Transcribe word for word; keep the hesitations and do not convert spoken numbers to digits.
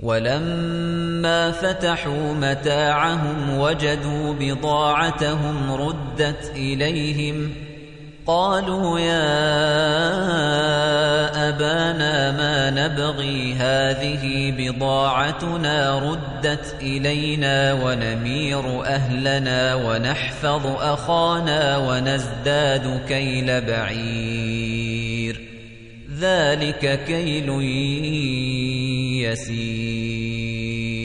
ولما فتحوا متاعهم وجدوا بضاعتهم ردت إليهم قالوا يا أبانا ما نبغي هذه بضاعتنا ردت إلينا ونمير أهلنا ونحفظ أخانا ونزداد كيل بعير ذلك كيل يسير